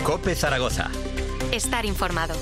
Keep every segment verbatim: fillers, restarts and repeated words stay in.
COPE Zaragoza. Estar informado.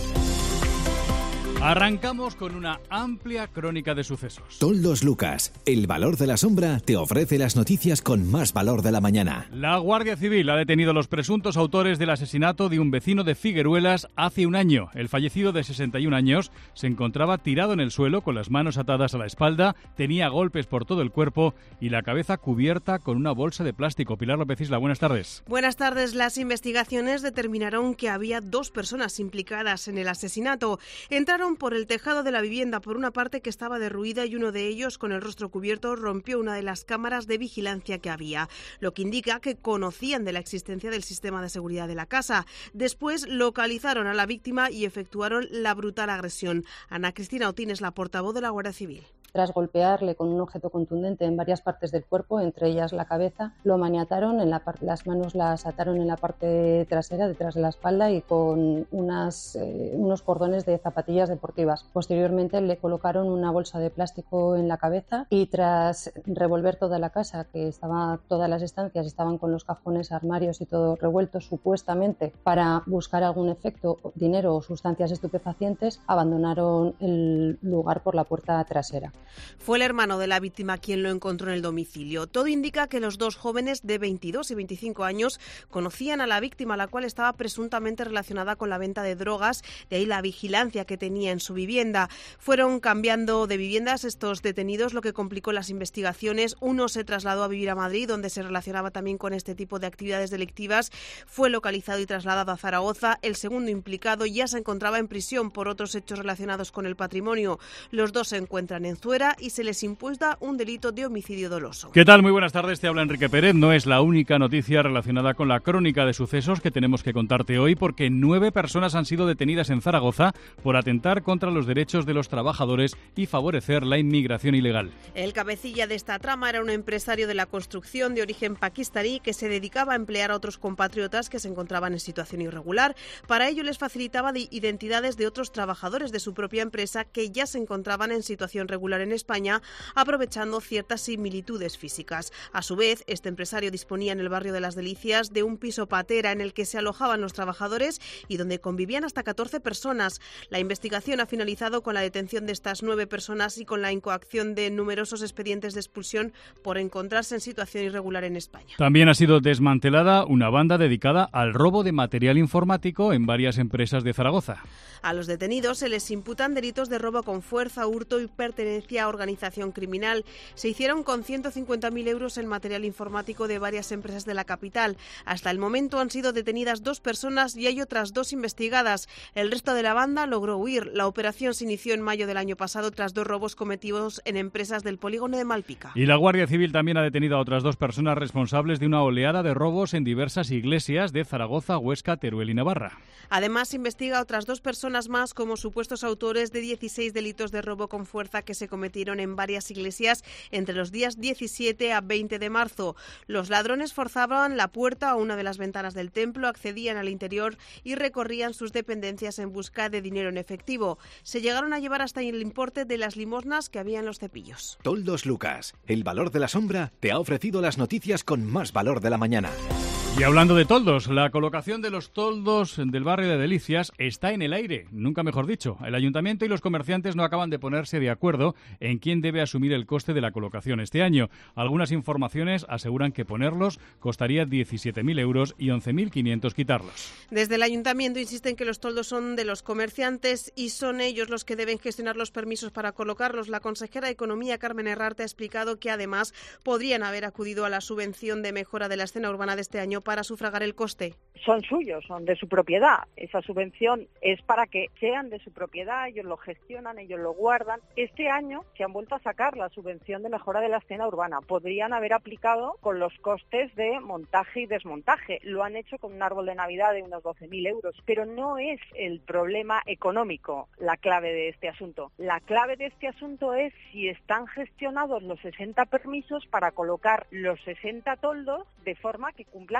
Arrancamos con una amplia crónica de sucesos. Toldos Lucas, el valor de la sombra, te ofrece las noticias con más valor de la mañana. La Guardia Civil ha detenido a los presuntos autores del asesinato de un vecino de Figueruelas hace un año. El fallecido, de sesenta y un años, se encontraba tirado en el suelo con las manos atadas a la espalda, tenía golpes por todo el cuerpo y la cabeza cubierta con una bolsa de plástico. Pilar López Isla, buenas tardes. Buenas tardes. Las investigaciones determinaron que había dos personas implicadas en el asesinato. Entraron por el tejado de la vivienda por una parte que estaba derruida y uno de ellos, con el rostro cubierto, rompió una de las cámaras de vigilancia que había, lo que indica que conocían de la existencia del sistema de seguridad de la casa. Después localizaron a la víctima y efectuaron la brutal agresión. Ana Cristina Otín es la portavoz de la Guardia Civil. Tras golpearle con un objeto contundente en varias partes del cuerpo, entre ellas la cabeza, lo maniataron, en la par- las manos las ataron en la parte trasera, detrás de la espalda, y con unas, eh, unos cordones de zapatillas deportivas. Posteriormente le colocaron una bolsa de plástico en la cabeza y, tras revolver toda la casa, que estaba, todas las estancias estaban con los cajones, armarios y todo revuelto, supuestamente para buscar algún efecto, dinero o sustancias estupefacientes, abandonaron el lugar por la puerta trasera. Fue el hermano de la víctima quien lo encontró en el domicilio. Todo indica que los dos jóvenes de veintidós y veinticinco años conocían a la víctima, la cual estaba presuntamente relacionada con la venta de drogas, de ahí la vigilancia que tenía en su vivienda. Fueron cambiando de viviendas estos detenidos, lo que complicó las investigaciones. Uno se trasladó a vivir a Madrid, donde se relacionaba también con este tipo de actividades delictivas. Fue localizado y trasladado a Zaragoza. El segundo implicado ya se encontraba en prisión por otros hechos relacionados con el patrimonio. Los dos se encuentran en y se les imputa un delito de homicidio doloso. ¿Qué tal? Muy buenas tardes, te habla Enrique Pérez. No es la única noticia relacionada con la crónica de sucesos que tenemos que contarte hoy, porque nueve personas han sido detenidas en Zaragoza por atentar contra los derechos de los trabajadores y favorecer la inmigración ilegal. El cabecilla de esta trama era un empresario de la construcción de origen pakistaní que se dedicaba a emplear a otros compatriotas que se encontraban en situación irregular. Para ello les facilitaba de identidades de otros trabajadores de su propia empresa que ya se encontraban en situación regular en España, aprovechando ciertas similitudes físicas. A su vez, este empresario disponía en el barrio de Las Delicias de un piso patera en el que se alojaban los trabajadores y donde convivían hasta catorce personas. La investigación ha finalizado con la detención de estas nueve personas y con la incoacción de numerosos expedientes de expulsión por encontrarse en situación irregular en España. También ha sido desmantelada una banda dedicada al robo de material informático en varias empresas de Zaragoza. A los detenidos se les imputan delitos de robo con fuerza, hurto y pertenencia a organización criminal. Se hicieron con ciento cincuenta mil euros en material informático de varias empresas de la capital. Hasta el momento han sido detenidas dos personas y hay otras dos investigadas. El resto de la banda logró huir. La operación se inició en mayo del año pasado tras dos robos cometidos en empresas del polígono de Malpica. Y la Guardia Civil también ha detenido a otras dos personas responsables de una oleada de robos en diversas iglesias de Zaragoza, Huesca, Teruel y Navarra. Además, investiga a otras dos personas más como supuestos autores de dieciséis delitos de robo con fuerza que se cometieron en varias iglesias entre los días diecisiete a veinte de marzo. Los ladrones forzaban la puerta a una de las ventanas del templo, accedían al interior y recorrían sus dependencias en busca de dinero en efectivo. Se llegaron a llevar hasta el importe de las limosnas que había en los cepillos. Toldos Lucas, el valor de la sombra, te ha ofrecido las noticias con más valor de la mañana. Y hablando de toldos, la colocación de los toldos del barrio de Delicias está en el aire, nunca mejor dicho. El ayuntamiento y los comerciantes no acaban de ponerse de acuerdo en quién debe asumir el coste de la colocación este año. Algunas informaciones aseguran que ponerlos costaría diecisiete mil euros y once mil quinientos quitarlos. Desde el ayuntamiento insisten que los toldos son de los comerciantes y son ellos los que deben gestionar los permisos para colocarlos. La consejera de Economía, Carmen Herrarte, ha explicado que además podrían haber acudido a la subvención de mejora de la escena urbana de este año para sufragar el coste. Son suyos, son de su propiedad. Esa subvención es para que sean de su propiedad, ellos lo gestionan, ellos lo guardan. Este año se han vuelto a sacar la subvención de mejora de la escena urbana. Podrían haber aplicado con los costes de montaje y desmontaje. Lo han hecho con un árbol de Navidad de unos doce mil euros. Pero no es el problema económico la clave de este asunto. La clave de este asunto es si están gestionados los sesenta permisos para colocar los sesenta toldos de forma que cumplan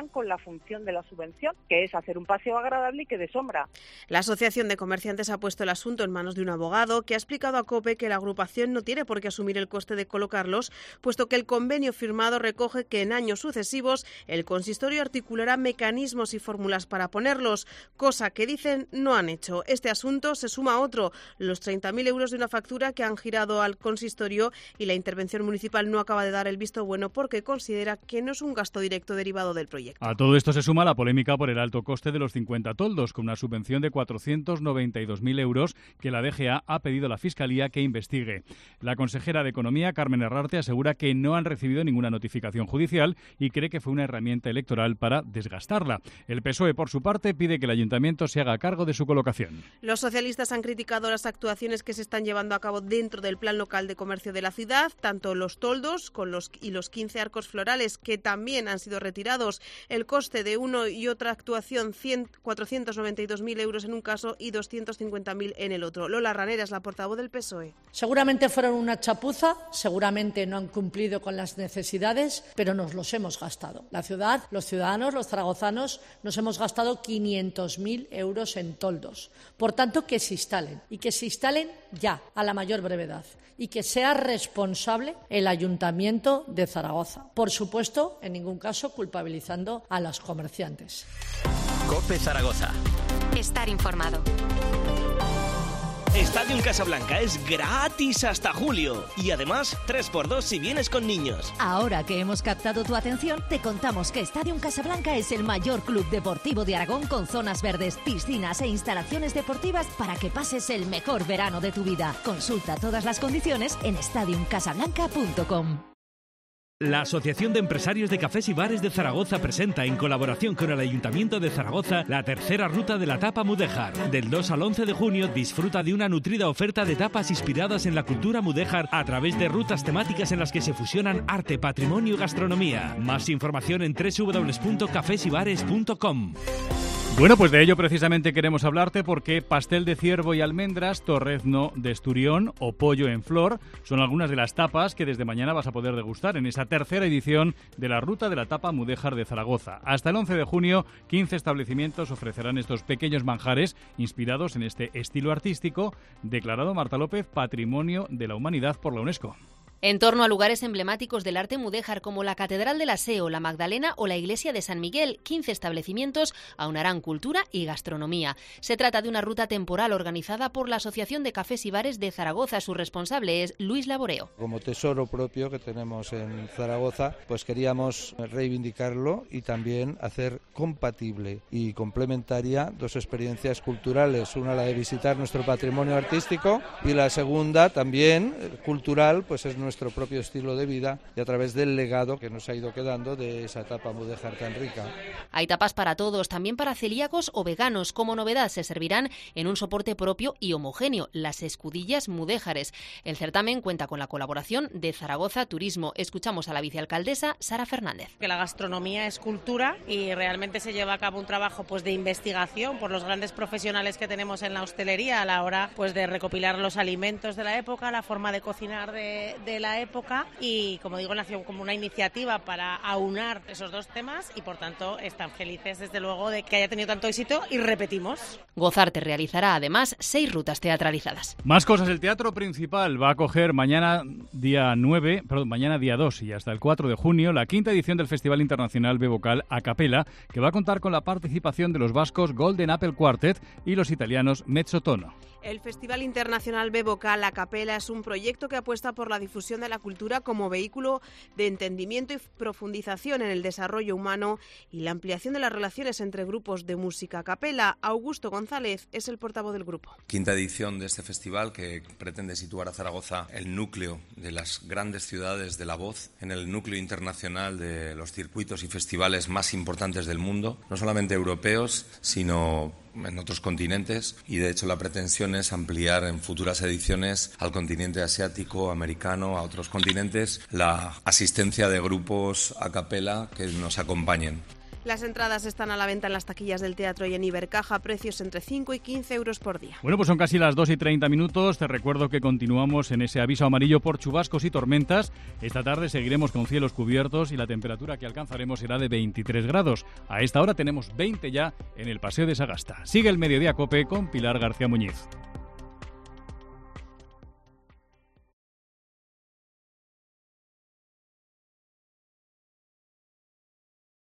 cumplan con la función de la subvención, que es hacer un paseo agradable y que dé sombra. La Asociación de Comerciantes ha puesto el asunto en manos de un abogado que ha explicado a COPE que la agrupación no tiene por qué asumir el coste de colocarlos, puesto que el convenio firmado recoge que en años sucesivos el consistorio articulará mecanismos y fórmulas para ponerlos, cosa que dicen no han hecho. Este asunto se suma a otro, los treinta mil euros de una factura que han girado al consistorio, y la intervención municipal no acaba de dar el visto bueno porque considera que no es un gasto directo derivado del proyecto. A todo esto se suma la polémica por el alto coste de los cincuenta toldos, con una subvención de cuatrocientos noventa y dos mil euros que la D G A ha pedido a la Fiscalía que investigue. La consejera de Economía, Carmen Herrarte, asegura que no han recibido ninguna notificación judicial y cree que fue una herramienta electoral para desgastarla. El P S O E, por su parte, pide que el Ayuntamiento se haga cargo de su colocación. Los socialistas han criticado las actuaciones que se están llevando a cabo dentro del Plan Local de Comercio de la ciudad, tanto los toldos con los, y los quince arcos florales que también han sido retirados. El coste de uno y otra actuación, cuatrocientos noventa y dos mil euros en un caso y doscientos cincuenta mil en el otro. Lola Ranera es la portavoz del P S O E. Seguramente fueron una chapuza, seguramente no han cumplido con las necesidades, pero nos los hemos gastado. La ciudad, los ciudadanos, los zaragozanos, nos hemos gastado quinientos mil euros en toldos. Por tanto, que se instalen y que se instalen ya, a la mayor brevedad, y que sea responsable el Ayuntamiento de Zaragoza. Por supuesto, en ningún caso culpabilizando a los comerciantes. COPE Zaragoza. Estar informado. Stadium Casablanca es gratis hasta julio y además tres por dos si vienes con niños. Ahora que hemos captado tu atención, te contamos que Stadium Casablanca es el mayor club deportivo de Aragón con zonas verdes, piscinas e instalaciones deportivas para que pases el mejor verano de tu vida. Consulta todas las condiciones en stadium casablanca punto com. La Asociación de Empresarios de Cafés y Bares de Zaragoza presenta, en colaboración con el Ayuntamiento de Zaragoza, la tercera ruta de la tapa mudéjar. Del dos al once de junio disfruta de una nutrida oferta de tapas inspiradas en la cultura mudéjar a través de rutas temáticas en las que se fusionan arte, patrimonio y gastronomía. Más información en doble u doble u doble u punto cafés y bares punto com. Bueno, pues de ello precisamente queremos hablarte porque pastel de ciervo y almendras, torrezno de esturión o pollo en flor son algunas de las tapas que desde mañana vas a poder degustar en esa tercera edición de la Ruta de la Tapa Mudéjar de Zaragoza. Hasta el once de junio, quince establecimientos ofrecerán estos pequeños manjares inspirados en este estilo artístico, declarado, Marta López, Patrimonio de la Humanidad por la UNESCO. En torno a lugares emblemáticos del arte mudéjar como la Catedral del Aseo, la Magdalena o la Iglesia de San Miguel, quince establecimientos aunarán cultura y gastronomía. Se trata de una ruta temporal organizada por la Asociación de Cafés y Bares de Zaragoza. Su responsable es Luis Laboreo. Como tesoro propio que tenemos en Zaragoza, pues queríamos reivindicarlo y también hacer compatible y complementaria dos experiencias culturales. Una, la de visitar nuestro patrimonio artístico, y la segunda, también cultural, pues es nuestro propio estilo de vida y a través del legado que nos ha ido quedando de esa tapa mudéjar tan rica. Hay tapas para todos, también para celíacos o veganos. Como novedad, se servirán en un soporte propio y homogéneo, las escudillas mudéjares. El certamen cuenta con la colaboración de Zaragoza Turismo. Escuchamos a la vicealcaldesa Sara Fernández. Que la gastronomía es cultura y realmente se lleva a cabo un trabajo pues de investigación por los grandes profesionales que tenemos en la hostelería a la hora pues de recopilar los alimentos de la época, la forma de cocinar de, de la época, y como digo, nació como una iniciativa para aunar esos dos temas y por tanto están felices desde luego de que haya tenido tanto éxito y repetimos. Gozarte realizará además seis rutas teatralizadas. Más cosas. El Teatro Principal va a acoger mañana día nueve, perdón, mañana día dos y hasta el cuatro de junio la quinta edición del Festival Internacional B Vocal a Capella, que va a contar con la participación de los vascos Golden Apple Quartet y los italianos Mezzotono. El Festival Internacional B Vocal a Capella es un proyecto que apuesta por la difusión de la cultura como vehículo de entendimiento y profundización en el desarrollo humano y la ampliación de las relaciones entre grupos de música a capella. Augusto González es el portavoz del grupo. Quinta edición de este festival que pretende situar a Zaragoza, el núcleo de las grandes ciudades de la voz, en el núcleo internacional de los circuitos y festivales más importantes del mundo, no solamente europeos, sino en otros continentes, y de hecho la pretensión es ampliar en futuras ediciones al continente asiático, americano, a otros continentes, la asistencia de grupos a capella que nos acompañen. Las entradas están a la venta en las taquillas del teatro y en Ibercaja, precios entre cinco y quince euros por día. Bueno, pues son casi las dos y treinta minutos. Te recuerdo que continuamos en ese aviso amarillo por chubascos y tormentas. Esta tarde seguiremos con cielos cubiertos y la temperatura que alcanzaremos será de veintitrés grados. A esta hora tenemos veinte ya en el Paseo de Sagasta. Sigue el Mediodía COPE con Pilar García Muñiz.